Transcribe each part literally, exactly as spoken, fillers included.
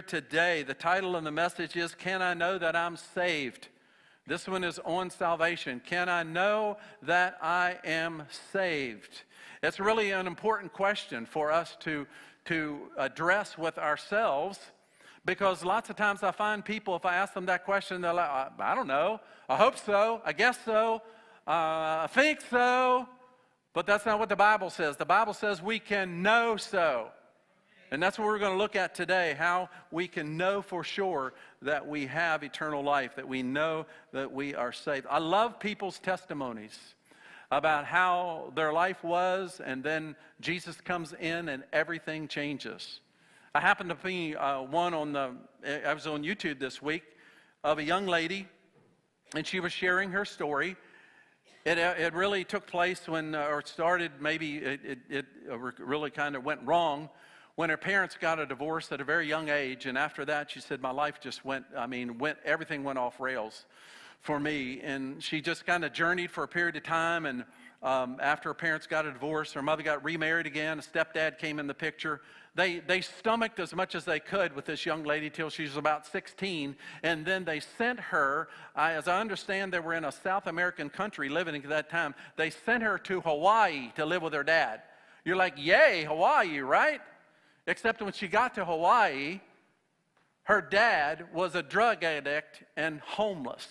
today. The title of the message is, Can I Know That I'm Saved? This one is on salvation. Can I know that I am saved? It's really an important question for us to, to address with ourselves, because lots of times I find people, if I ask them that question, they're like, I, I don't know. I hope so. I guess so. Uh, I think so. But that's not what the Bible says. The Bible says we can know so. And that's what we're going to look at today, how we can know for sure that we have eternal life, that we know that we are saved. I love people's testimonies about how their life was, and then Jesus comes in and everything changes. I happened to be uh, one on the, I was on YouTube this week, of a young lady, and she was sharing her story. It, it really took place when, uh, or started, maybe it, it, it really kind of went wrong when her parents got a divorce at a very young age. And after that, she said, my life just went, I mean, went, everything went off rails for me. And she just kind of journeyed for a period of time. And um, after her parents got a divorce, her mother got remarried again. A stepdad came in the picture. They, they stomached as much as they could with this young lady till she was about sixteen. And then they sent her, I, as I understand, they were in a South American country living at that time. They sent her to Hawaii to live with her dad. You're like, yay, Hawaii, right? Except when she got to Hawaii, her dad was a drug addict and homeless.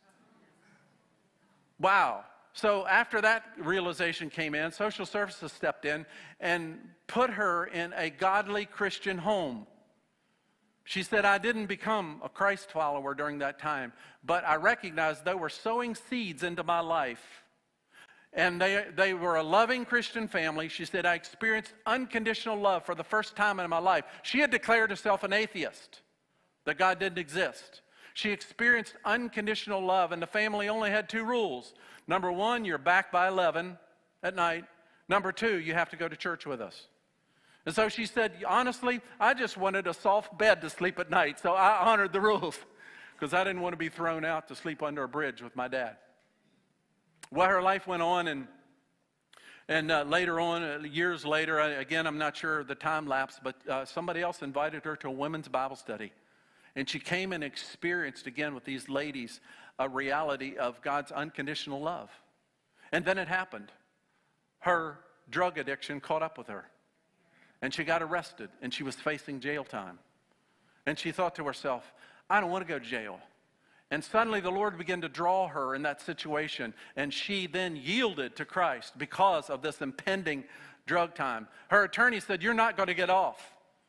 Wow. So after that realization came in, social services stepped in and put her in a godly Christian home. She said, I didn't become a Christ follower during that time, but I recognized they were sowing seeds into my life. And they, they were a loving Christian family. She said, I experienced unconditional love for the first time in my life. She had declared herself an atheist, that God didn't exist. She experienced unconditional love, and the family only had two rules. Number one, you're back by eleven at night. Number two, you have to go to church with us. And so she said, honestly, I just wanted a soft bed to sleep at night, so I honored the rules because I didn't want to be thrown out to sleep under a bridge with my dad. Well, her life went on, and and uh, later on, uh, years later, I, again, I'm not sure the time lapse, but uh, somebody else invited her to a women's Bible study. And she came and experienced again with these ladies a reality of God's unconditional love. And then it happened. Her drug addiction caught up with her. And she got arrested, and she was facing jail time. And she thought to herself, I don't want to go to jail. And suddenly the Lord began to draw her in that situation, and she then yielded to Christ because of this impending drug time. Her attorney said, you're not going to get off.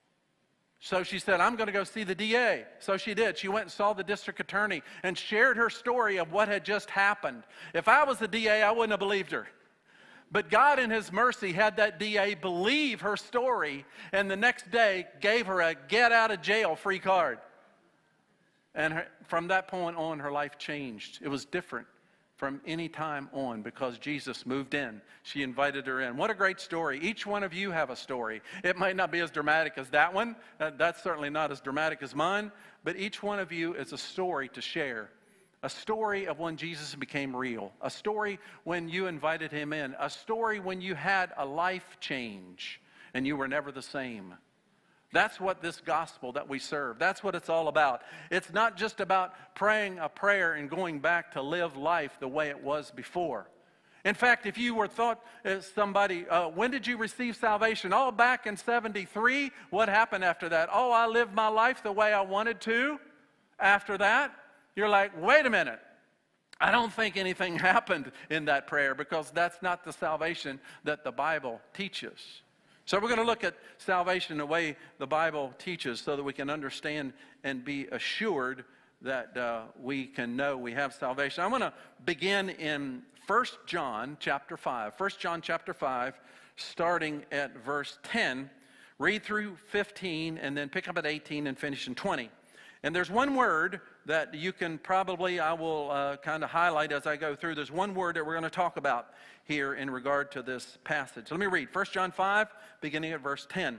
So she said, I'm going to go see the D A. So she did. She went and saw the district attorney and shared her story of what had just happened. If I was the D A, I wouldn't have believed her. But God in his mercy had that D A believe her story, and the next day gave her a get out of jail free card. And her, from that point on, her life changed. It was different from any time on because Jesus moved in. She invited her in. What a great story. Each one of you have a story. It might not be as dramatic as that one. Uh, that's certainly not as dramatic as mine. But each one of you is a story to share. A story of when Jesus became real. A story when you invited him in. A story when you had a life change and you were never the same. That's what this gospel that we serve, that's what it's all about. It's not just about praying a prayer and going back to live life the way it was before. In fact, if you were thought as somebody, uh, when did you receive salvation? Oh, back in seventy-three. What happened after that? Oh, I lived my life the way I wanted to. After that, you're like, wait a minute. I don't think anything happened in that prayer because that's not the salvation that the Bible teaches. So we're going to look at salvation the way the Bible teaches so that we can understand and be assured that uh, we can know we have salvation. I want to begin in First John chapter five. First John chapter five, starting at verse ten. Read through fifteen and then pick up at eighteen and finish in twenty. And there's one word that you can probably, I will uh, kind of highlight as I go through. There's one word that we're going to talk about here in regard to this passage. Let me read First John five, beginning at verse ten.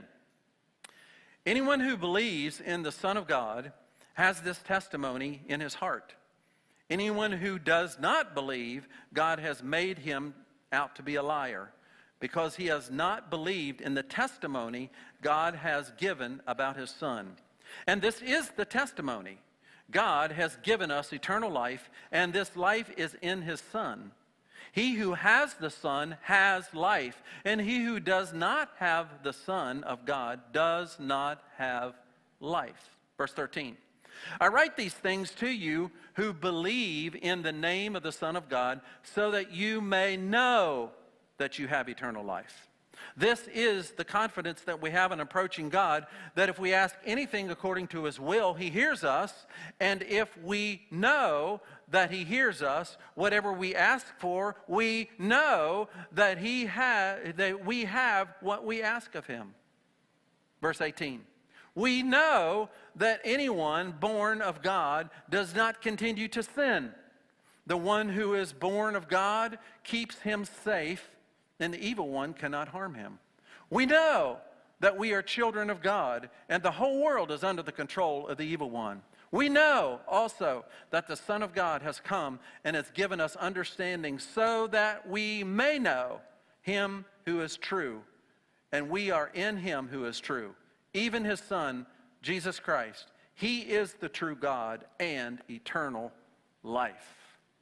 Anyone who believes in the Son of God has this testimony in his heart. Anyone who does not believe, God has made him out to be a liar, because he has not believed in the testimony God has given about his Son. And this is the testimony. God has given us eternal life, and this life is in his Son. He who has the Son has life, and he who does not have the Son of God does not have life. Verse thirteen. I write these things to you who believe in the name of the Son of God, so that you may know that you have eternal life. This is the confidence that we have in approaching God, that if we ask anything according to his will, he hears us. And if we know that he hears us, whatever we ask for, we know that, he ha- that we have what we ask of him. Verse eighteen. We know that anyone born of God does not continue to sin. The one who is born of God keeps him safe, and the evil one cannot harm him. We know that we are children of God, and the whole world is under the control of the evil one. We know also that the Son of God has come and has given us understanding so that we may know him who is true, and we are in him who is true, even his Son, Jesus Christ. He is the true God and eternal life.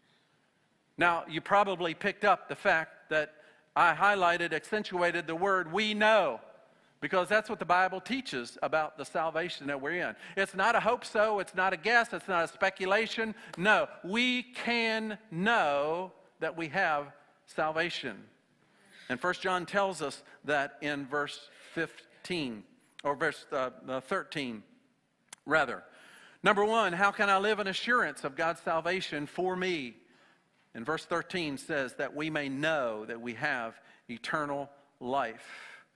Now, you probably picked up the fact that I highlighted, accentuated the word we know, because that's what the Bible teaches about the salvation that we're in. It's not a hope so, it's not a guess, it's not a speculation. No, we can know that we have salvation. And First John tells us that in verse fifteen, or verse uh, thirteen, rather. Number one, how can I live in assurance of God's salvation for me? And verse thirteen says that we may know that we have eternal life.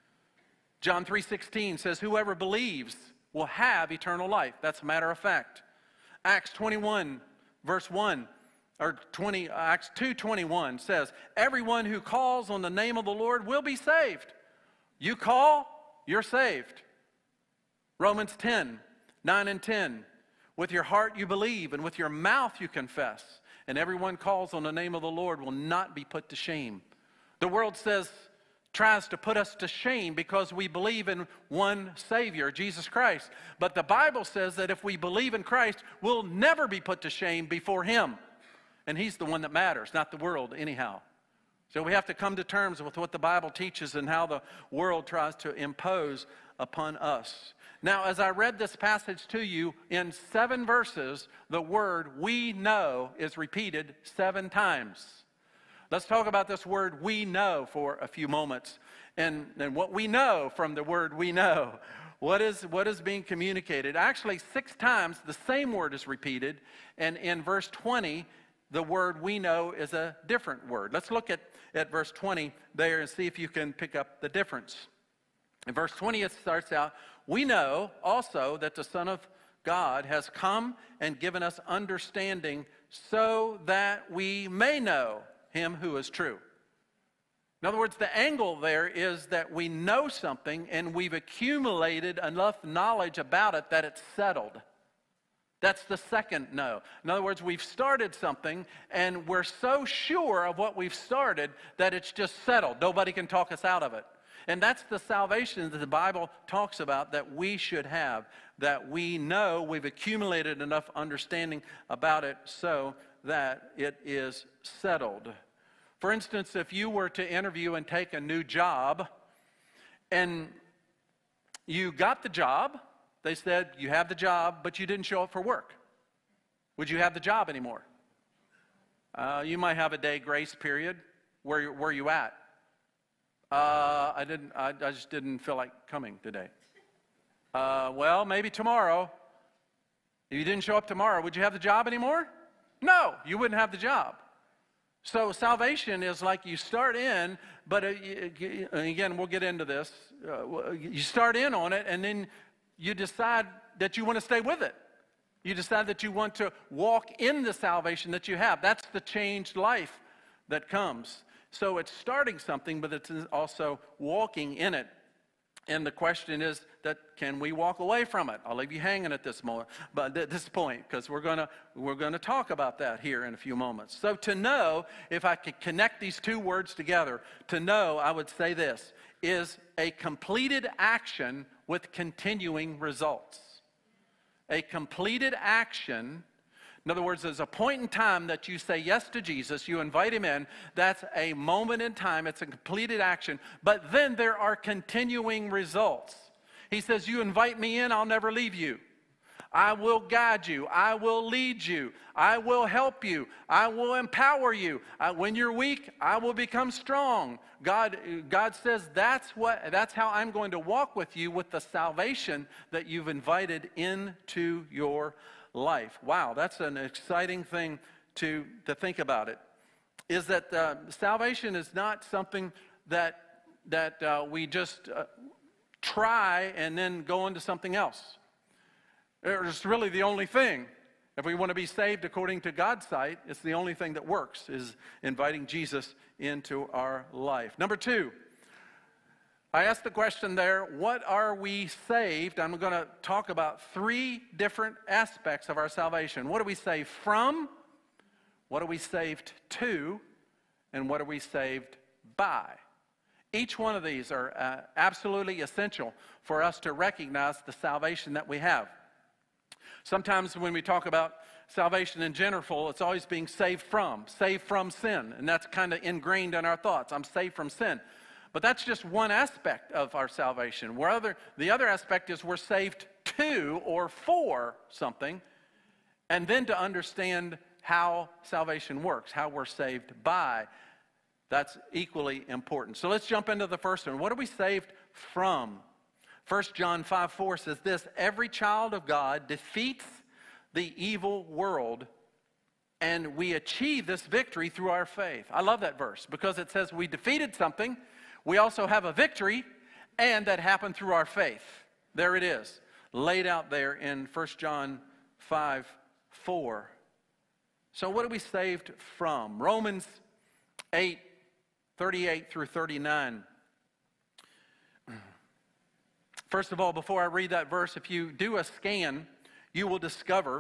John three sixteen says, whoever believes will have eternal life. That's a matter of fact. Acts twenty-one, verse one, or twenty, Acts two twenty-one says, everyone who calls on the name of the Lord will be saved. You call, you're saved. Romans ten, nine and ten, with your heart you believe, and with your mouth you confess, and everyone calls on the name of the Lord will not be put to shame. The world says, tries to put us to shame because we believe in one Savior, Jesus Christ. But the Bible says that if we believe in Christ, we'll never be put to shame before him. And he's the one that matters, not the world anyhow. So we have to come to terms with what the Bible teaches and how the world tries to impose upon us. Now, as I read this passage to you, in seven verses, the word we know is repeated seven times. Let's talk about this word we know for a few moments. And, and what we know from the word we know. What is, what is being communicated? Actually, six times the same word is repeated. And in verse twenty, the word we know is a different word. Let's look at, at verse twenty there and see if you can pick up the difference. In verse twenty, it starts out, we know also that the Son of God has come and given us understanding so that we may know him who is true. In other words, the angle there is that we know something and we've accumulated enough knowledge about it that it's settled. That's the second know. In other words, we've started something and we're so sure of what we've started that it's just settled. Nobody can talk us out of it. And that's the salvation that the Bible talks about that we should have, that we know we've accumulated enough understanding about it so that it is settled. For instance, if you were to interview and take a new job, and you got the job, they said you have the job, but you didn't show up for work. Would you have the job anymore? Uh, you might have a day grace period. Where, where are you at? Uh, I didn't. I, I just didn't feel like coming today. Uh, well, maybe tomorrow. If you didn't show up tomorrow, would you have the job anymore? No, you wouldn't have the job. So salvation is like you start in, but uh, again, we'll get into this. Uh, you start in on it, and then you decide that you want to stay with it. You decide that you want to walk in the salvation that you have. That's the changed life that comes. So it's starting something, but it's also walking in it. And the question is that can we walk away from it? I'll leave you hanging at this moment, but at this point, because we're gonna we're gonna talk about that here in a few moments. So to know, if I could connect these two words together, to know, I would say this, is a completed action with continuing results. a completed action. In other words, there's a point in time that you say yes to Jesus, you invite him in. That's a moment in time. It's a completed action. But then there are continuing results. He says, you invite me in, I'll never leave you. I will guide you. I will lead you. I will help you. I will empower you. I, when you're weak, I will become strong. God, God says that's what, that's how I'm going to walk with you with the salvation that you've invited into your life. Wow, that's an exciting thing to, to think about it. Is that uh, salvation is not something that, that uh, we just uh, try and then go into something else. It's really the only thing. If we want to be saved according to God's sight, it's the only thing that works, is inviting Jesus into our life. Number two, I asked the question there, what are we saved? I'm going to talk about three different aspects of our salvation. What are we saved from? What are we saved to? And what are we saved by? Each one of these are uh, absolutely essential for us to recognize the salvation that we have. Sometimes when we talk about salvation in general, it's always being saved from, saved from sin. And that's kind of ingrained in our thoughts. I'm saved from sin. But that's just one aspect of our salvation. Where other, the other aspect is we're saved to or for something. And then to understand how salvation works, how we're saved by. That's equally important. So let's jump into the first one. What are we saved from? First John five four says this, every child of God defeats the evil world, and we achieve this victory through our faith. I love that verse because it says we defeated something, we also have a victory, and that happened through our faith. There it is, laid out there in First John five four. So what are we saved from? Romans eight thirty-eight through thirty-nine. First of all, before I read that verse, if you do a scan, you will discover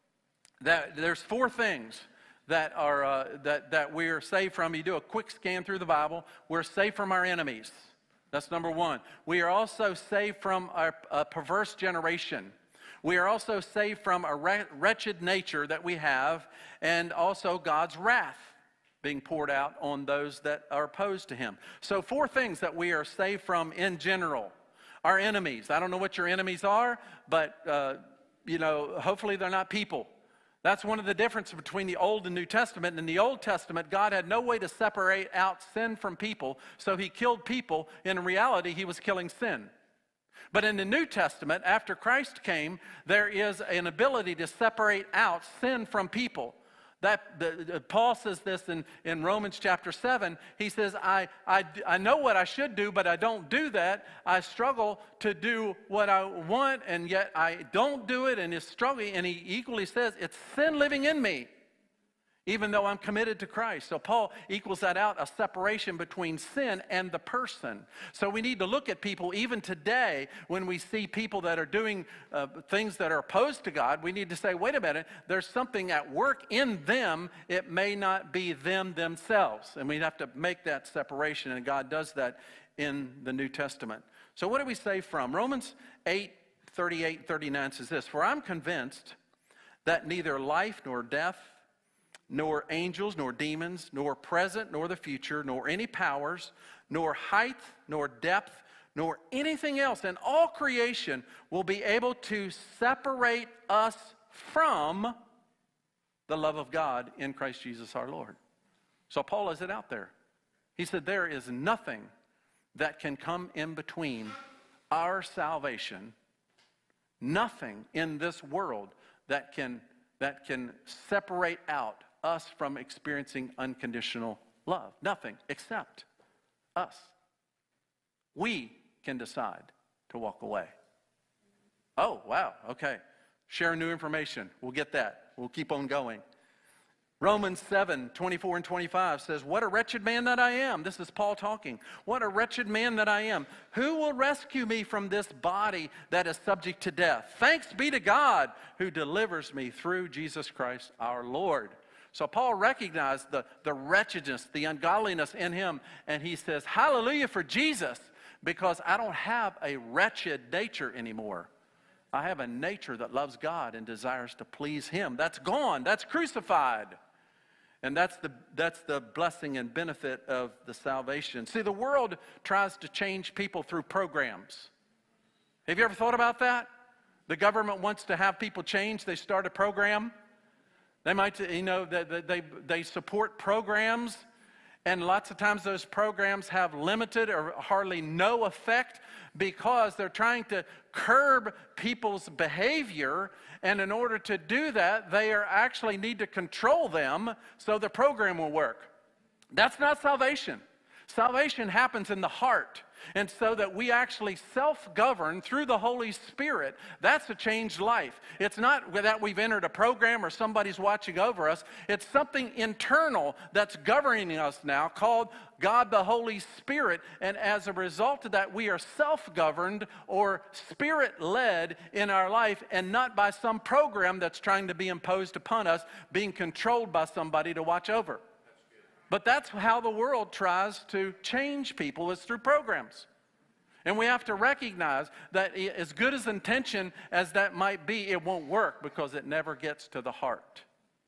that there's four things that are uh, that that we're saved from. You do a quick scan through the Bible. We're saved from our enemies. That's number one. We are also saved from our, a perverse generation. We are also saved from a wretched nature that we have, and also God's wrath being poured out on those that are opposed to him. So four things that we are saved from in general. Our enemies. I don't know what your enemies are, but, uh, you know, hopefully they're not people. That's one of the differences between the Old and New Testament. In the Old Testament, God had no way to separate out sin from people, so he killed people. In reality, he was killing sin. But in the New Testament, after Christ came, there is an ability to separate out sin from people. That, the, the, Paul says this in, in Romans chapter seven. He says, I, I, I know what I should do, but I don't do that. I struggle to do what I want, and yet I don't do it, and it's struggling. And he equally says, it's sin living in me, even though I'm committed to Christ. So Paul equals that out, a separation between sin and the person. So we need to look at people, even today, when we see people that are doing uh, things that are opposed to God, we need to say, wait a minute, there's something at work in them. It may not be them themselves. And we have to make that separation, and God does that in the New Testament. So what do we say from? Romans eight thirty-eight, thirty-nine says this, for I'm convinced that neither life nor death, nor angels, nor demons, nor present, nor the future, nor any powers, nor height, nor depth, nor anything else in all creation will be able to separate us from the love of God in Christ Jesus our Lord. So Paul lays it out there. He said there is nothing that can come in between our salvation, nothing in this world that can, that can separate out us from experiencing unconditional love. Nothing except us. We can decide to walk away. Oh, wow, okay. Share new information. We'll get that. We'll keep on going. Romans seven, twenty-four and twenty-five says, what a wretched man that I am. This is Paul talking. What a wretched man that I am. Who will rescue me from this body that is subject to death? Thanks be to God who delivers me through Jesus Christ our Lord. So Paul recognized the, the wretchedness, the ungodliness in him, and he says, hallelujah for Jesus, because I don't have a wretched nature anymore. I have a nature that loves God and desires to please him. That's gone. That's crucified. And that's the, that's the blessing and benefit of the salvation. See, the world tries to change people through programs. Have you ever thought about that? The government wants to have people change. They start a program. They might, you know, they, they, they support programs. And lots of times those programs have limited or hardly no effect because they're trying to curb people's behavior. And in order to do that, they are actually need to control them so the program will work. That's not salvation. Salvation happens in the heart. And so that we actually self-govern through the Holy Spirit, that's a changed life. It's not that we've entered a program or somebody's watching over us. It's something internal that's governing us now called God the Holy Spirit. And as a result of that, we are self-governed or Spirit-led in our life and not by some program that's trying to be imposed upon us, being controlled by somebody to watch over. But that's how the world tries to change people, is through programs. And we have to recognize that as good as intention as that might be, it won't work because it never gets to the heart.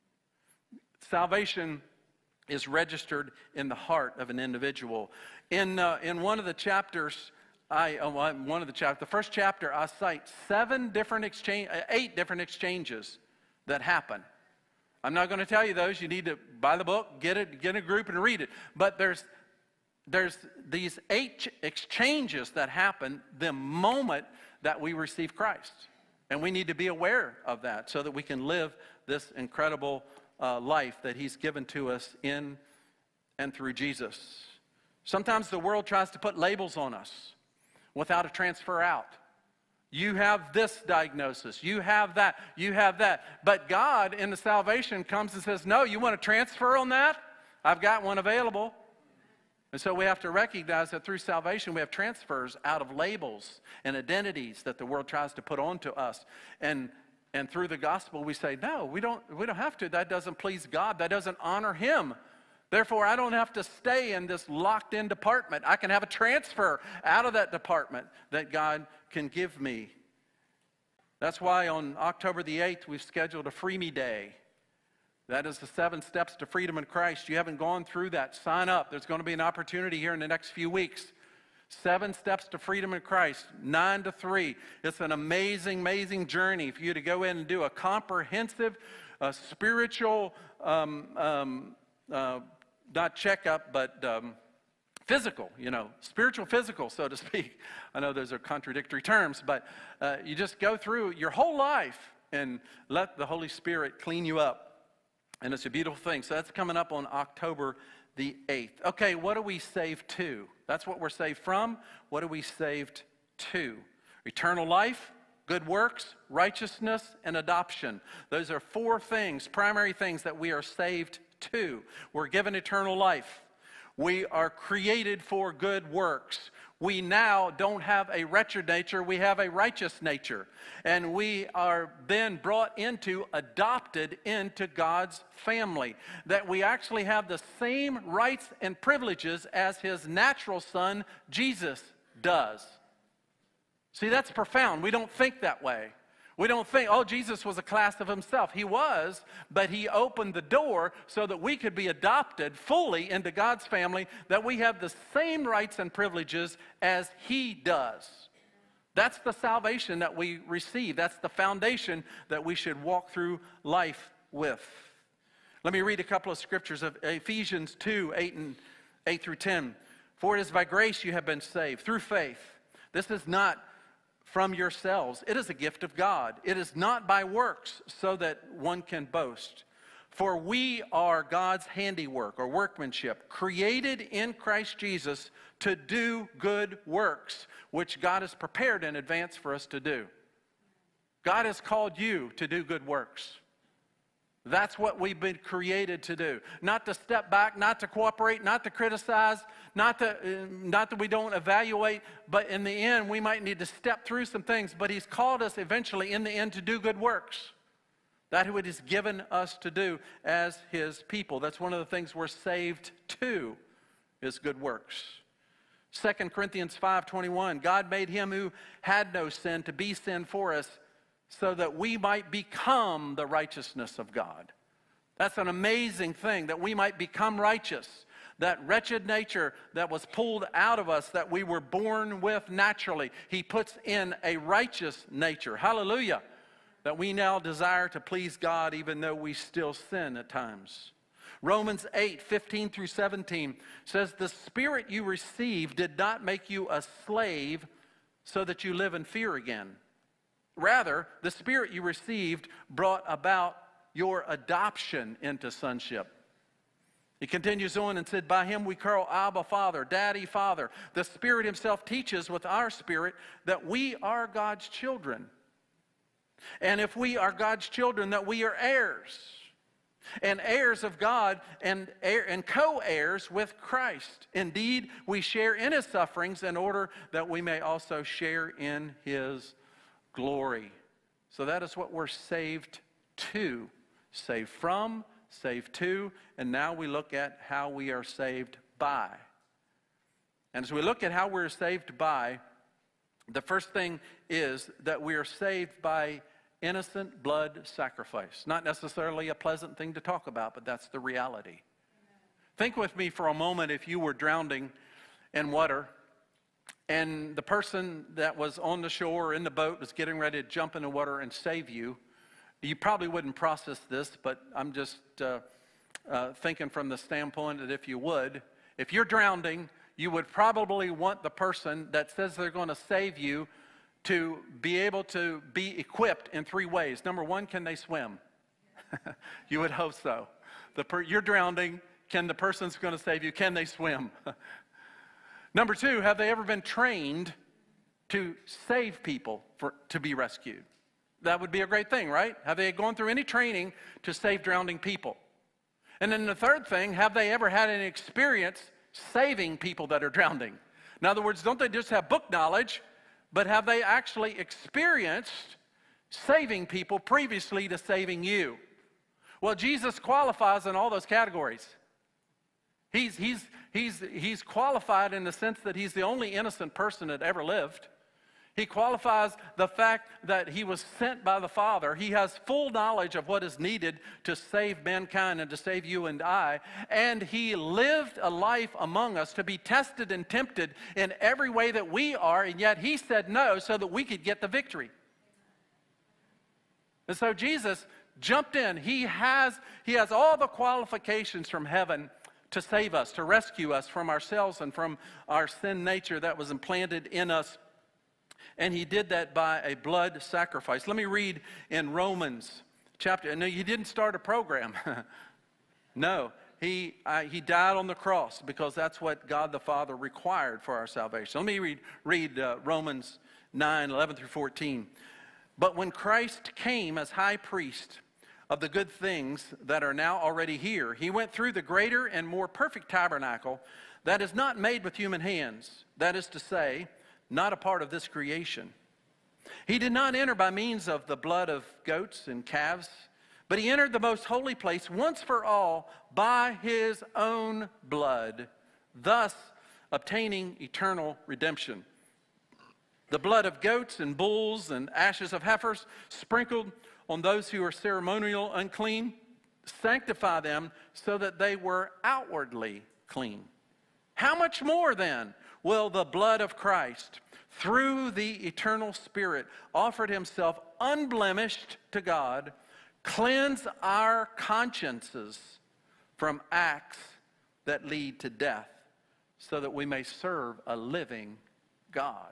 Salvation is registered in the heart of an individual. In, uh, in one of the chapters, I, uh, one of the chapters, the first chapter, I cite seven different exchange, uh, eight different exchanges that happen. I'm not going to tell you those. You need to buy the book, get it, get in a group and read it. But there's, there's these eight exchanges that happen the moment that we receive Christ. And we need to be aware of that so that we can live this incredible uh, life that he's given to us in and through Jesus. Sometimes the world tries to put labels on us without a transfer out. You have this diagnosis. You have that. You have that. But God in the salvation comes and says, no, you want to transfer on that? I've got one available. And so we have to recognize that through salvation we have transfers out of labels and identities that the world tries to put onto us. And and through the gospel we say, no, we don't, we don't have to. That doesn't please God. That doesn't honor him. Therefore, I don't have to stay in this locked-in department. I can have a transfer out of that department that God can give me. That's why on October the eighth, we've scheduled a Free Me Day. That is the seven steps to freedom in Christ. You haven't gone through that, sign up. There's going to be an opportunity here in the next few weeks. Seven steps to freedom in Christ, nine to three. It's an amazing, amazing journey for you to go in and do a comprehensive, uh, spiritual, um, um, uh, not checkup, but um, physical, you know, spiritual physical, so to speak. I know those are contradictory terms, but uh, you just go through your whole life and let the Holy Spirit clean you up. And it's a beautiful thing. So that's coming up on October the eighth. Okay, what are we saved to? That's what we're saved from. What are we saved to? Eternal life, good works, righteousness, and adoption. Those are four things, primary things that we are saved to. We're given eternal life. We are created for good works. We now don't have a wretched nature, we have a righteous nature. And we are then brought into, adopted into God's family. That we actually have the same rights and privileges as his natural son, Jesus, does. See, that's profound. We don't think that way. We don't think, oh, Jesus was a class of himself. He was, but he opened the door so that we could be adopted fully into God's family, that we have the same rights and privileges as he does. That's the salvation that we receive. That's the foundation that we should walk through life with. Let me read a couple of scriptures of Ephesians two, eight and eight through ten. For it is by grace you have been saved, through faith. This is not from yourselves. It is a gift of God. It is not by works, so that one can boast. For we are God's handiwork or workmanship, created in Christ Jesus to do good works, which God has prepared in advance for us to do. God has called you to do good works. That's what we've been created to do. Not to step back, not to cooperate, not to criticize, not, to, uh, not that we don't evaluate, but in the end, we might need to step through some things. But he's called us eventually, in the end, to do good works. That's what he's given us to do as his people. That's one of the things we're saved to, is good works. Second Corinthians five twenty-one, God made him who had no sin to be sin for us, so that we might become the righteousness of God. That's an amazing thing, that we might become righteous. That wretched nature that was pulled out of us, that we were born with naturally, he puts in a righteous nature. Hallelujah. That we now desire to please God even though we still sin at times. Romans eight, fifteen through seventeen says, the Spirit you received did not make you a slave so that you live in fear again. Rather, the Spirit you received brought about your adoption into sonship. He continues on and said, by him we call Abba, Father, Daddy, Father. The Spirit himself teaches with our spirit that we are God's children. And if we are God's children, that we are heirs. And heirs of God and, heir, and co-heirs with Christ. Indeed, we share in his sufferings in order that we may also share in his glory. So that is what we're saved to. Saved from, saved to, and now we look at how we are saved by. And as we look at how we're saved by, the first thing is that we are saved by innocent blood sacrifice. Not necessarily a pleasant thing to talk about, but that's the reality. Amen. Think with me for a moment if you were drowning in water and the person that was on the shore or in the boat was getting ready to jump in the water and save you. You probably wouldn't process this, but I'm just uh, uh, thinking from the standpoint that if you would, if you're drowning, you would probably want the person that says they're going to save you to be able to be equipped in three ways. Number one, can they swim? You would hope so. The per- you're drowning. Can the person who's going to save you, can they swim? Number two, have they ever been trained to save people for, to be rescued? That would be a great thing, right? Have they gone through any training to save drowning people? And then the third thing, have they ever had any experience saving people that are drowning? In other words, don't they just have book knowledge, but have they actually experienced saving people previously to saving you? Well, Jesus qualifies in all those categories. He's, he's, he's, he's qualified in the sense that he's the only innocent person that ever lived. He qualifies the fact that he was sent by the Father. He has full knowledge of what is needed to save mankind and to save you and I. And he lived a life among us to be tested and tempted in every way that we are, and yet he said no so that we could get the victory. And so Jesus jumped in. He has, he has all the qualifications from heaven to save us, to rescue us from ourselves and from our sin nature that was implanted in us. And he did that by a blood sacrifice. Let me read in Romans chapter. No, he didn't start a program. No, he, uh, he died on the cross because that's what God the Father required for our salvation. Let me read, read uh, Romans nine, eleven through fourteen. But when Christ came as high priest of the good things that are now already here, he went through the greater and more perfect tabernacle that is not made with human hands. That is to say, not a part of this creation. He did not enter by means of the blood of goats and calves, but he entered the most holy place once for all by his own blood, thus obtaining eternal redemption. The blood of goats and bulls and ashes of heifers sprinkled on those who are ceremonial unclean, sanctify them so that they were outwardly clean. How much more then will the blood of Christ, through the eternal Spirit, offered himself unblemished to God, cleanse our consciences from acts that lead to death, so that we may serve a living God?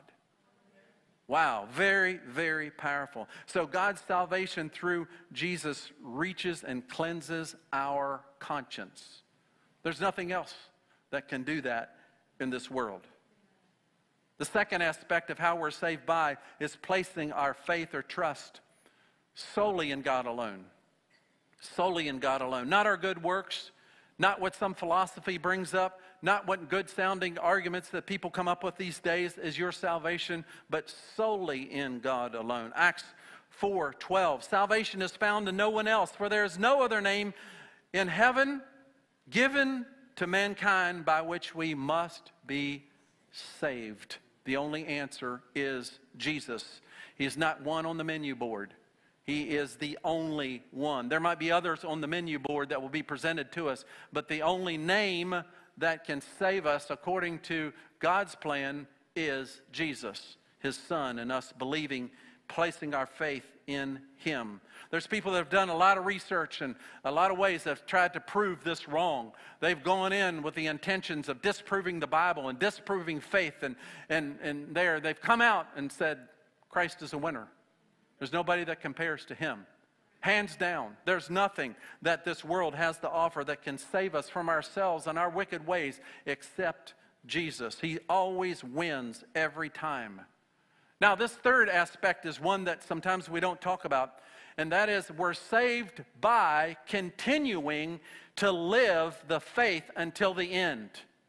Wow, very, very powerful. So God's salvation through Jesus reaches and cleanses our conscience. There's nothing else that can do that in this world. The second aspect of how we're saved by is placing our faith or trust solely in God alone. Solely in God alone. Not our good works, not what some philosophy brings up, not what good-sounding arguments that people come up with these days is your salvation, but solely in God alone. Acts four twelve. Salvation is found in no one else, for there is no other name in heaven given to mankind by which we must be saved. The only answer is Jesus. He's not one on the menu board. He is the only one. There might be others on the menu board that will be presented to us, but the only name that can save us according to God's plan is Jesus, His Son, and us believing, placing our faith in Him. There's people that have done a lot of research and a lot of ways that have tried to prove this wrong. They've gone in with the intentions of disproving the Bible and disproving faith, and, and, and there they've come out and said, Christ is a winner. There's nobody that compares to Him. Hands down, there's nothing that this world has to offer that can save us from ourselves and our wicked ways except Jesus. He always wins every time. Now, this third aspect is one that sometimes we don't talk about, and that is we're saved by continuing to live the faith until the end.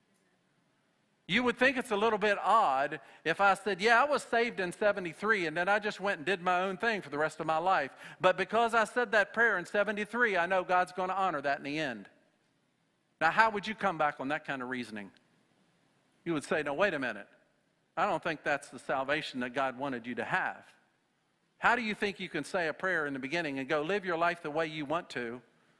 You would think it's a little bit odd if I said, yeah, I was saved in seventy-three, and then I just went and did my own thing for the rest of my life. But because I said that prayer in seventy-three, I know God's going to honor that in the end. Now, how would you come back on that kind of reasoning? You would say, no, wait a minute. I don't think that's the salvation that God wanted you to have. How do you think you can say a prayer in the beginning and go live your life the way you want to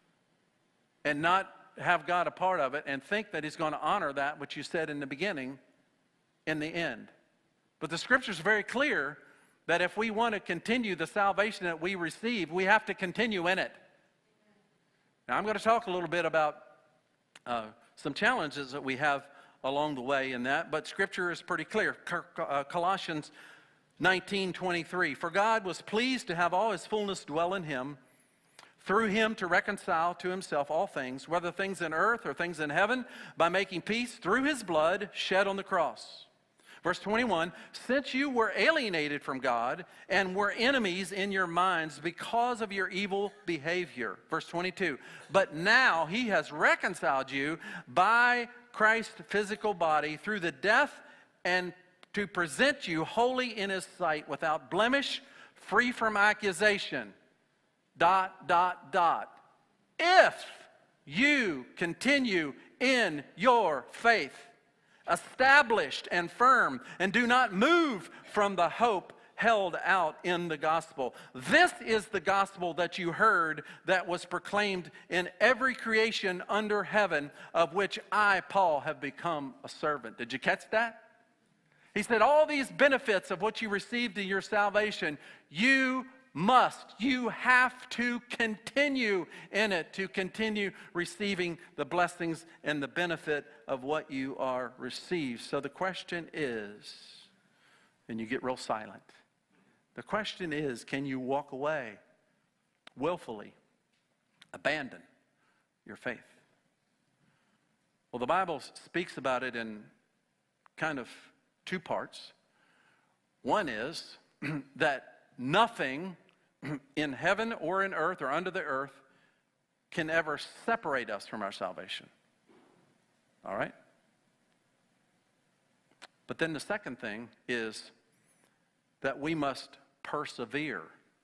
and not have God a part of it and think that He's going to honor that which you said in the beginning in the end? But the Scripture's very clear that if we want to continue the salvation that we receive, we have to continue in it. Now, I'm going to talk a little bit about uh, some challenges that we have along the way in that, but Scripture is pretty clear. Colossians nineteen twenty-three, for God was pleased to have all His fullness dwell in Him, through Him to reconcile to Himself all things, whether things in earth or things in heaven, by making peace through His blood shed on the cross. Verse twenty-one, since you were alienated from God and were enemies in your minds because of your evil behavior. Verse twenty-two, but now He has reconciled you by Christ's physical body through the death, and to present you holy in His sight, without blemish, free from accusation. Dot, dot, dot. If you continue in your faith, established and firm, and do not move from the hope held out in the gospel. This is the gospel that you heard that was proclaimed in every creation under heaven, of which I, Paul, have become a servant. Did you catch that? He said all these benefits of what you received in your salvation, you must, you have to continue in it, to continue receiving the blessings and the benefit of what you are received. So the question is, and you get real silent, the question is, can you walk away willfully, abandon your faith? Well, the Bible speaks about it in kind of two parts. One is that nothing in heaven or in earth or under the earth can ever separate us from our salvation. All right? But then the second thing is that we must persevere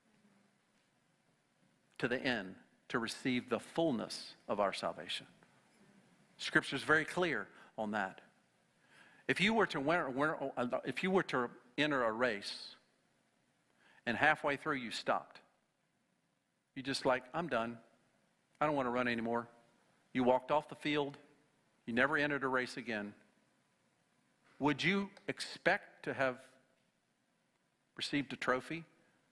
to the end to receive the fullness of our salvation. Scripture is very clear on that. If you were to win, if you were to enter a race and halfway through you stopped, you just like, I'm done. I don't want to run anymore. You walked off the field. You never entered a race again. Would you expect to have received a trophy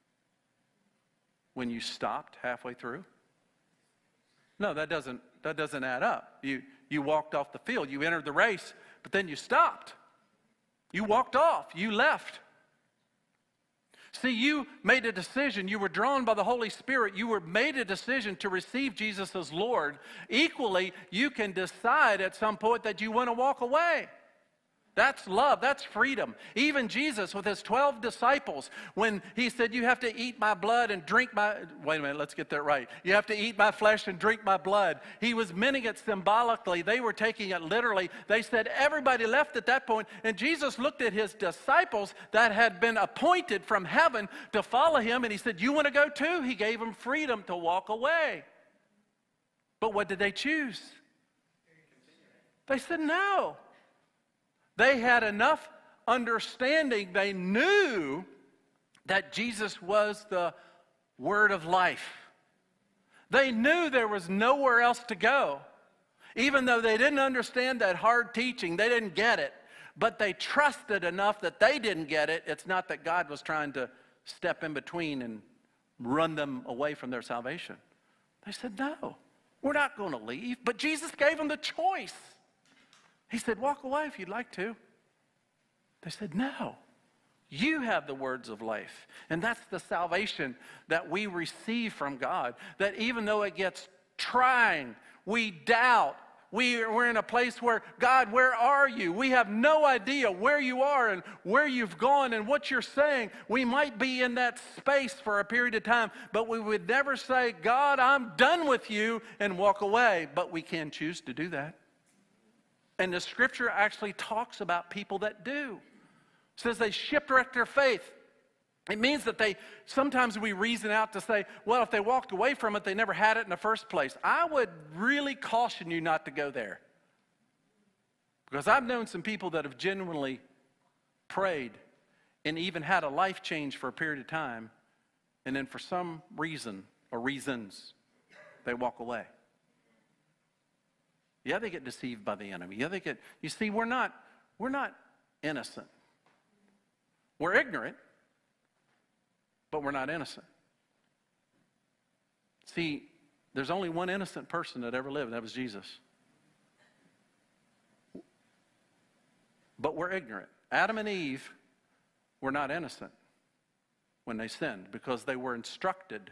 when you stopped halfway through? No, that doesn't, that doesn't add up. You, you walked off the field. You entered the race, but then you stopped. You walked off. You left. See, you made a decision. You were drawn by the Holy Spirit. You were made a decision to receive Jesus as Lord. Equally, you can decide at some point that you want to walk away. That's love. That's freedom. Even Jesus with his twelve disciples, when he said, you have to eat my blood and drink my... Wait a minute, let's get that right. You have to eat my flesh and drink my blood. He was meaning it symbolically. They were taking it literally. They said everybody left at that point, and Jesus looked at his disciples that had been appointed from heaven to follow him, and he said, you want to go too? He gave them freedom to walk away. But what did they choose? They said no. They had enough understanding. They knew that Jesus was the word of life. They knew there was nowhere else to go. Even though they didn't understand that hard teaching, they didn't get it. But they trusted enough that they didn't get it. It's not that God was trying to step in between and run them away from their salvation. They said, no, we're not going to leave. But Jesus gave them the choice. He said, walk away if you'd like to. They said, no, you have the words of life. And that's the salvation that we receive from God. That even though it gets trying, we doubt, we, we're in a place where, God, where are you? We have no idea where you are and where you've gone and what you're saying. We might be in that space for a period of time, but we would never say, God, I'm done with you, and walk away. But we can choose to do that. And the scripture actually talks about people that do. It says they shipwrecked their faith. It means that they, sometimes we reason out to say, well, if they walked away from it, they never had it in the first place. I would really caution you not to go there. Because I've known some people that have genuinely prayed and even had a life change for a period of time, and then for some reason or reasons, they walk away. Yeah, they get deceived by the enemy. Yeah, they get, you see, we're not, we're not innocent. We're ignorant, but we're not innocent. See, there's only one innocent person that ever lived, and that was Jesus. But we're ignorant. Adam and Eve were not innocent when they sinned because they were instructed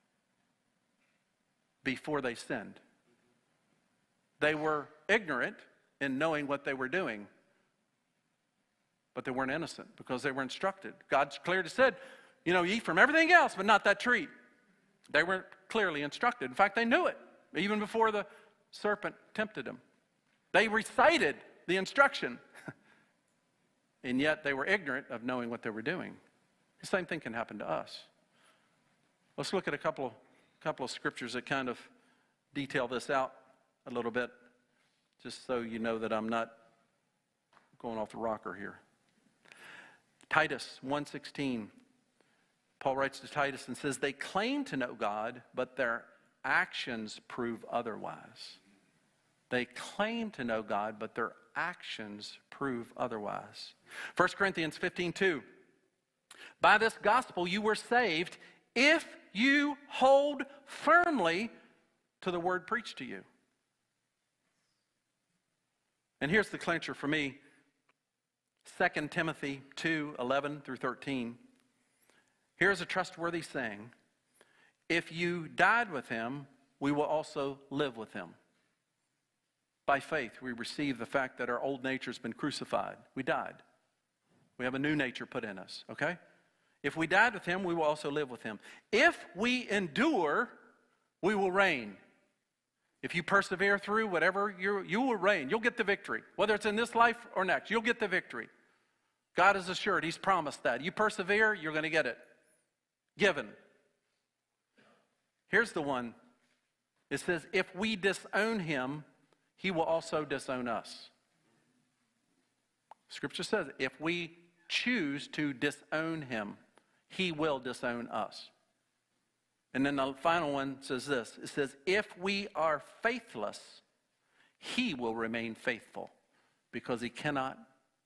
before they sinned. They were ignorant in knowing what they were doing, but they weren't innocent because they were instructed. God's clearly said, you know, eat from everything else, but not that tree. They weren't clearly instructed. In fact, they knew it even before the serpent tempted them. They recited the instruction, and yet they were ignorant of knowing what they were doing. The same thing can happen to us. Let's look at a couple of, couple of scriptures that kind of detail this out a little bit, just so you know that I'm not going off the rocker here. Titus one sixteen. Paul writes to Titus and says, they claim to know God, but their actions prove otherwise. They claim to know God, but their actions prove otherwise. First Corinthians fifteen two. By this gospel you were saved if you hold firmly to the word preached to you. And here's the clincher for me. Second Timothy two eleven through thirteen. Here's a trustworthy saying. If you died with him, we will also live with him. By faith, we receive the fact that our old nature has been crucified. We died. We have a new nature put in us, okay? If we died with him, we will also live with him. If we endure, we will reign. If you persevere through whatever, you you will reign. You'll get the victory. Whether it's in this life or next, you'll get the victory. God is assured. He's promised that. You persevere, you're going to get it. Given. Here's the one. It says, if we disown him, he will also disown us. Scripture says, if we choose to disown him, he will disown us. And then the final one says this. It says, if we are faithless, he will remain faithful because he cannot,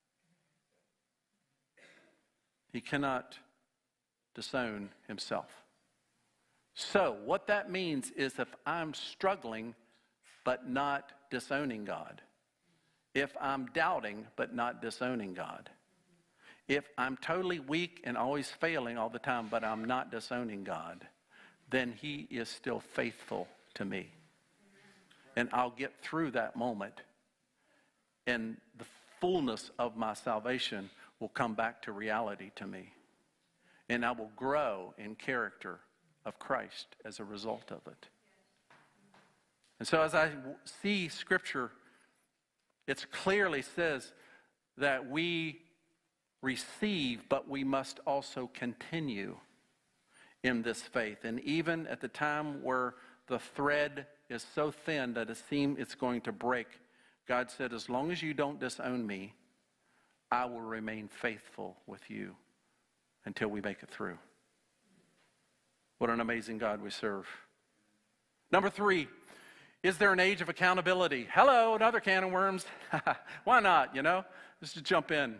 he cannot disown himself. So what that means is if I'm struggling but not disowning God, if I'm doubting but not disowning God, if I'm totally weak and always failing all the time but I'm not disowning God, then he is still faithful to me. And I'll get through that moment, and the fullness of my salvation will come back to reality to me. And I will grow in character of Christ as a result of it. And so as I see Scripture, it clearly says that we receive, but we must also continue in this faith. And even at the time where the thread is so thin that it seems it's going to break, God said, as long as you don't disown me, I will remain faithful with you until we make it through. What an amazing God we serve. Number three, is there an age of accountability? Hello, another can of worms. Why not, you know? Just to jump in.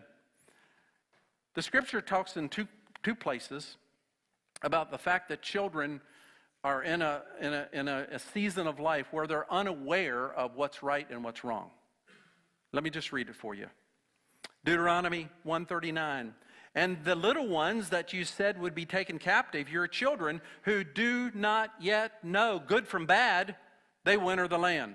The scripture talks in two, two places about the fact that children are in, a, in, a, in a, a season of life where they're unaware of what's right and what's wrong. Let me just read it for you. Deuteronomy one thirty-nine. And the little ones that you said would be taken captive, your children who do not yet know good from bad, they winter the land.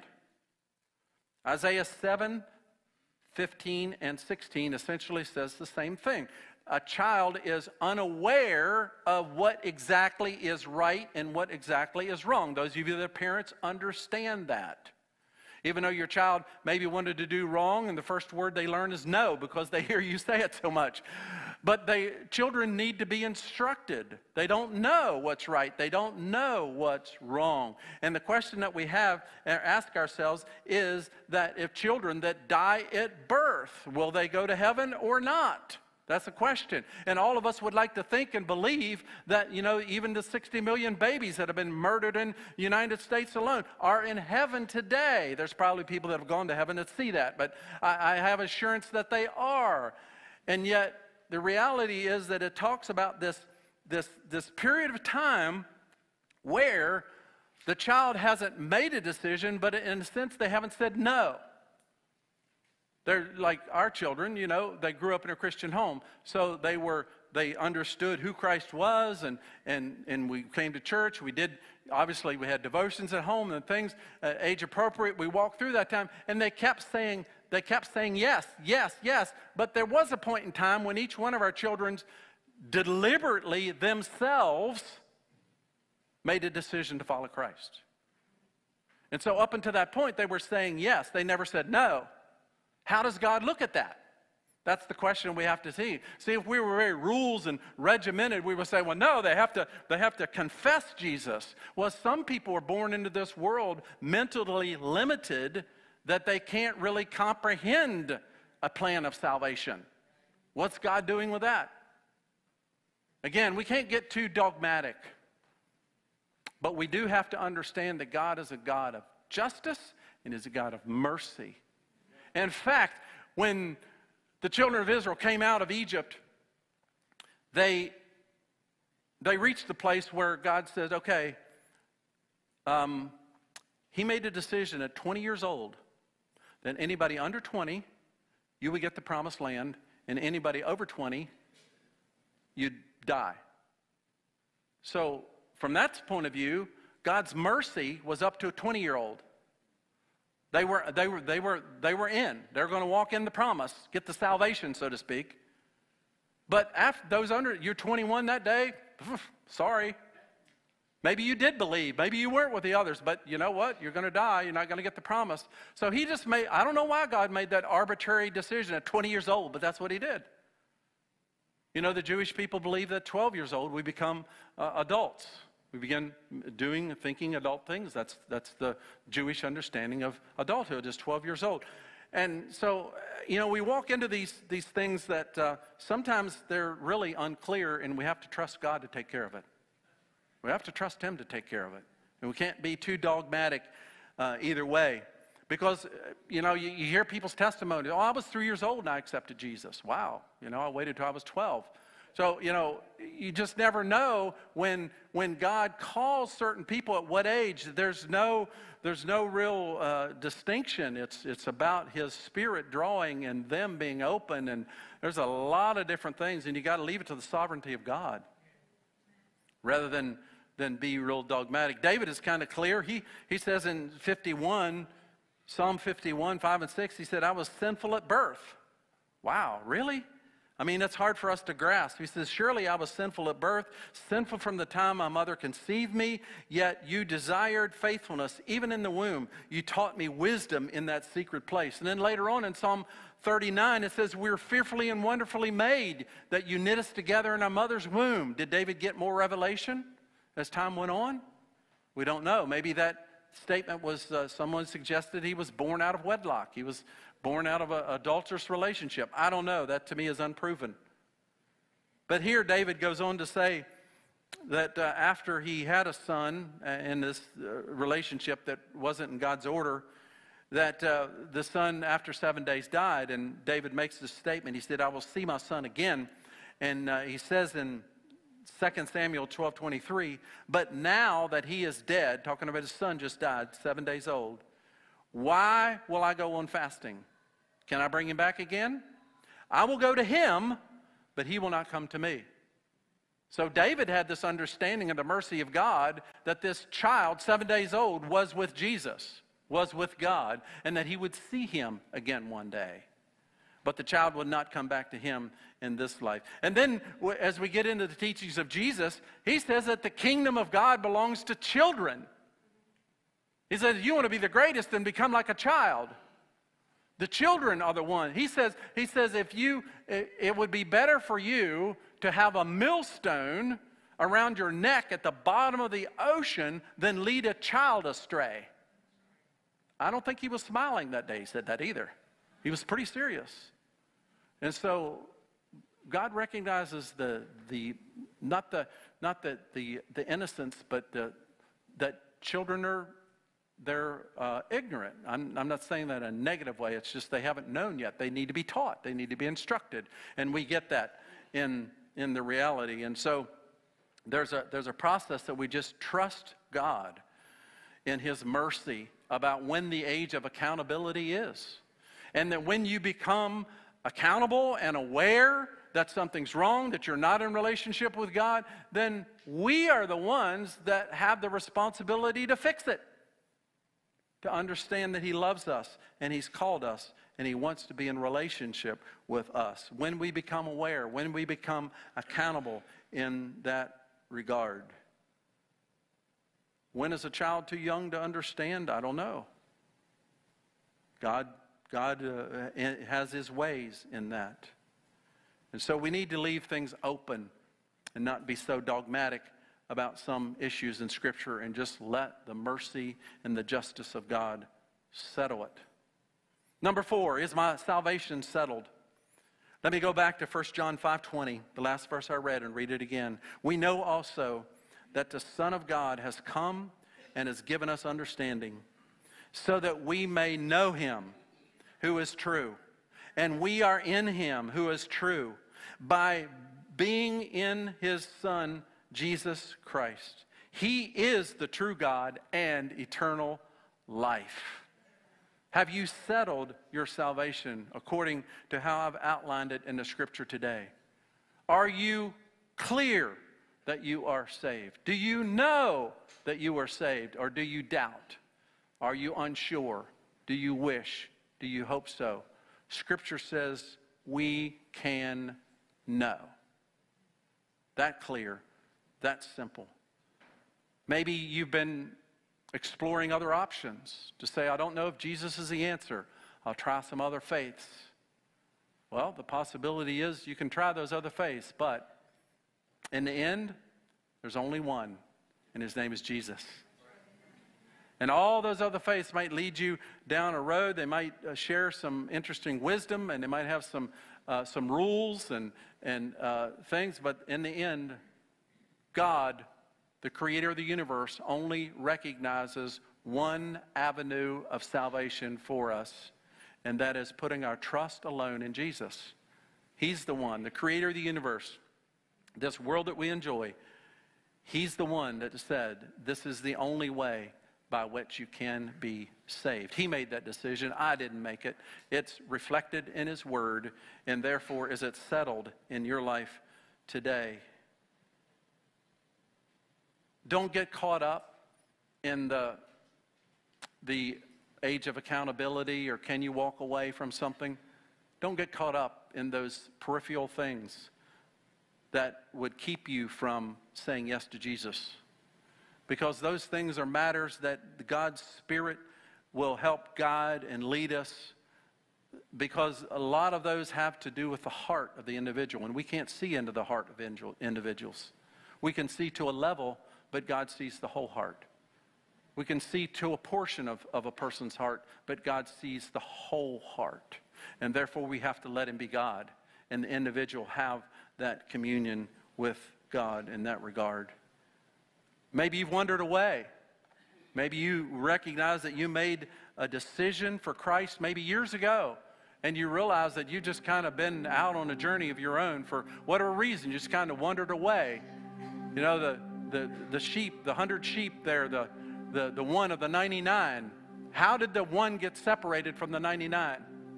Isaiah seven, fifteen, and sixteen essentially says the same thing. A child is unaware of what exactly is right and what exactly is wrong. Those of you that are parents understand that. Even though your child maybe wanted to do wrong, and the first word they learn is no because they hear you say it so much. But they, children need to be instructed. They don't know what's right. They don't know what's wrong. And the question that we have and ask ourselves is that if children that die at birth, will they go to heaven or not? That's the question. And all of us would like to think and believe that, you know, even the sixty million babies that have been murdered in the United States alone are in heaven today. There's probably people that have gone to heaven that see that, but I, I have assurance that they are. And yet, the reality is that it talks about this, this, this period of time where the child hasn't made a decision, but in a sense they haven't said no. They're like our children, you know, they grew up in a Christian home. So they were, they understood who Christ was, and, and, and we came to church. We did, obviously we had devotions at home and things, uh, age appropriate. We walked through that time, and they kept saying, they kept saying yes, yes, yes. But there was a point in time when each one of our children deliberately themselves made a decision to follow Christ. And so up until that point, they were saying yes. They never said no. How does God look at that? That's the question we have to see. See, if we were very rules and regimented, we would say, well, no, they have to, they have to confess Jesus. Well, some people are born into this world mentally limited that they can't really comprehend a plan of salvation. What's God doing with that? Again, we can't get too dogmatic, but we do have to understand that God is a God of justice and is a God of mercy. In fact, when the children of Israel came out of Egypt, they, they reached the place where God says, okay, um, he made a decision at twenty years old that anybody under twenty, you would get the promised land, and anybody over twenty, you'd die. So from that point of view, God's mercy was up to a twenty-year-old. They were, they were, they were, they were in. They're going to walk in the promise, get the salvation, so to speak. But after those under, you're twenty-one that day, sorry. Maybe you did believe. Maybe you weren't with the others, but you know what? You're going to die. You're not going to get the promise. So he just made, I don't know why God made that arbitrary decision at twenty years old, but that's what he did. You know, the Jewish people believe that twelve years old we become uh, adults. We begin doing and thinking adult things. That's, that's the Jewish understanding of adulthood, is twelve years old. And so, you know, we walk into these, these things that uh, sometimes they're really unclear, and we have to trust God to take care of it. We have to trust him to take care of it. And we can't be too dogmatic uh, either way. Because, you know, you, you hear people's testimony. Oh, I was three years old and I accepted Jesus. Wow. You know, I waited till I was twelve. So, you know, you just never know when when God calls certain people at what age. There's no there's no real uh, distinction. It's it's about his Spirit drawing and them being open, and there's a lot of different things, and you got to leave it to the sovereignty of God rather than than be real dogmatic. David is kind of clear. He he says in fifty-one, Psalm fifty-one, five and six, he said, I was sinful at birth. Wow, really? I mean, that's hard for us to grasp. He says, surely I was sinful at birth, sinful from the time my mother conceived me, yet you desired faithfulness. Even in the womb, you taught me wisdom in that secret place. And then later on in Psalm thirty-nine, it says, we're fearfully and wonderfully made, that you knit us together in our mother's womb. Did David get more revelation as time went on? We don't know. Maybe that statement was, uh, someone suggested he was born out of wedlock. He was born out of an adulterous relationship. I don't know. That to me is unproven. But here David goes on to say, that uh, after he had a son uh, in this uh, relationship that wasn't in God's order, that uh, the son after seven days died, and David makes this statement. He said, I will see my son again. And uh, he says in Second Samuel twelve twenty-three, but now that he is dead, talking about his son just died, seven days old, why will I go on fasting? Can I bring him back again? I will go to him, but he will not come to me. So David had this understanding of the mercy of God, that this child, seven days old, was with Jesus, was with God, and that he would see him again one day. But the child would not come back to him in this life. And then as we get into the teachings of Jesus, he says that the kingdom of God belongs to children. He says, you want to be the greatest, then become like a child. The children are the one. He says, he says if you, it would be better for you to have a millstone around your neck at the bottom of the ocean than lead a child astray. I don't think he was smiling that day he said that either. He was pretty serious. And so God recognizes the the not the not the the, the innocence, but the, that children are they're uh, ignorant. I'm, I'm not saying that in a negative way. It's just they haven't known yet. They need to be taught. They need to be instructed, and we get that in in the reality. And so there's a there's a process that we just trust God in His mercy about when the age of accountability is, and that when you become accountable and aware that something's wrong, that you're not in relationship with God, then we are the ones that have the responsibility to fix it, to understand that He loves us and He's called us and He wants to be in relationship with us. When we become aware, when we become accountable in that regard. When is a child too young to understand? I don't know. God God uh, has His ways in that. And so we need to leave things open and not be so dogmatic about some issues in Scripture, and just let the mercy and the justice of God settle it. Number four, is my salvation settled? Let me go back to First John five twenty, the last verse I read, and read it again. We know also that the Son of God has come and has given us understanding, so that we may know Him who is true, and we are in Him who is true, by being in His Son, Jesus Christ. He is the true God and eternal life. Have you settled your salvation according to how I've outlined it in the Scripture today? Are you clear that you are saved? Do you know that you are saved, or do you doubt? Are you unsure? Do you wish? Do you hope so? Scripture says we can know. That clear, that simple. Maybe you've been exploring other options to say, I don't know if Jesus is the answer. I'll try some other faiths. Well, the possibility is you can try those other faiths, but in the end, there's only one, and His name is Jesus. And all those other faiths might lead you down a road. They might uh, share some interesting wisdom, and they might have some uh, some rules and, and uh, things. But in the end, God, the creator of the universe, only recognizes one avenue of salvation for us, and that is putting our trust alone in Jesus. He's the one, the creator of the universe, this world that we enjoy. He's the one that said, this is the only way by which you can be saved. He made that decision. I didn't make it. It's reflected in His Word, and therefore is it settled in your life today. Don't get caught up in the, the age of accountability, or can you walk away from something. Don't get caught up in those peripheral things that would keep you from saying yes to Jesus. Because those things are matters that God's Spirit will help guide and lead us, because a lot of those have to do with the heart of the individual, and we can't see into the heart of individuals. We can see to a level, but God sees the whole heart. We can see to a portion of, of a person's heart, but God sees the whole heart. And therefore we have to let Him be God, and the individual have that communion with God in that regard. Maybe you've wandered away. Maybe you recognize that you made a decision for Christ maybe years ago, and you realize that you've just kind of been out on a journey of your own for whatever reason. You just kind of wandered away. You know, the the the sheep, the hundred sheep there, the the the one of the ninety-nine. How did the one get separated from the ninety-nine?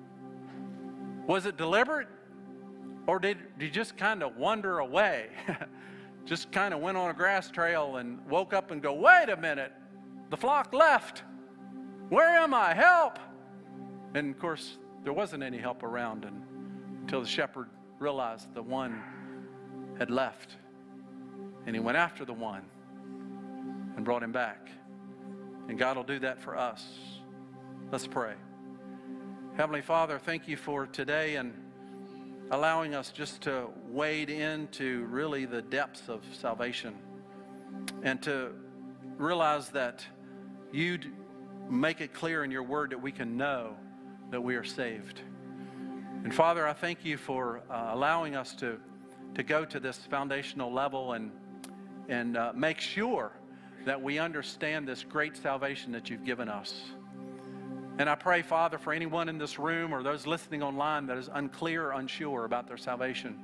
Was it deliberate, or did you just kind of wander away? Just kind of went on a grass trail and woke up and go, wait a minute, the flock left. Where am I? Help! And of course, there wasn't any help around and, until the shepherd realized the one had left. And he went after the one and brought him back. And God will do that for us. Let's pray. Heavenly Father, thank you for today and allowing us just to wade into really the depths of salvation and to realize that you'd make it clear in your word that we can know that we are saved. And Father, I thank you for uh, allowing us to, to go to this foundational level and, and uh, make sure that we understand this great salvation that you've given us. And I pray, Father, for anyone in this room or those listening online that is unclear or unsure about their salvation,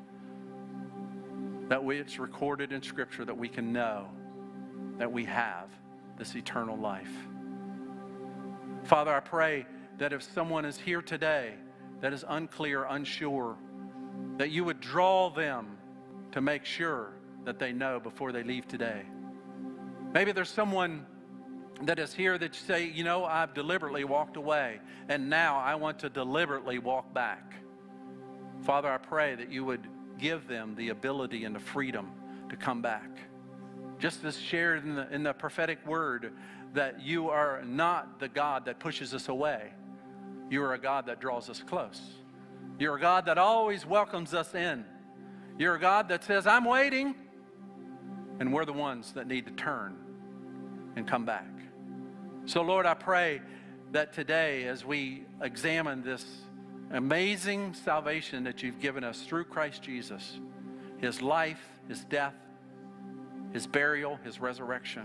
that we, it's recorded in Scripture that we can know that we have this eternal life. Father, I pray that if someone is here today that is unclear, unsure, that you would draw them to make sure that they know before they leave today. Maybe there's someone that is here that you say, you know, I've deliberately walked away, and now I want to deliberately walk back. Father, I pray that you would give them the ability and the freedom to come back. Just as shared in the, in the prophetic word, that you are not the God that pushes us away. You are a God that draws us close. You're a God that always welcomes us in. You're a God that says, I'm waiting. And we're the ones that need to turn and come back. So, Lord, I pray that today, as we examine this amazing salvation that you've given us through Christ Jesus, his life, his death, his burial, his resurrection,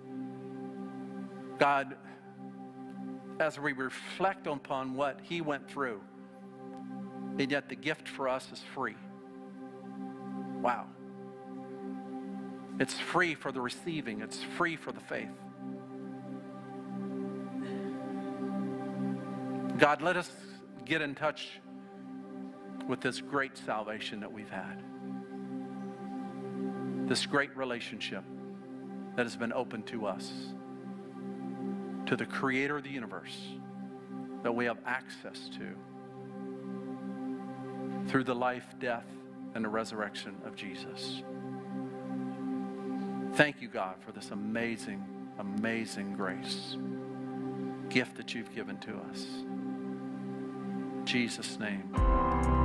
God, as we reflect upon what he went through, and yet the gift for us is free. Wow. It's free for the receiving. It's free for the faith. God, let us get in touch with this great salvation that we've had. This great relationship that has been opened to us, to the Creator of the universe, that we have access to through the life, death, and the resurrection of Jesus. Thank you, God, for this amazing, amazing grace, gift that you've given to us. In Jesus' name.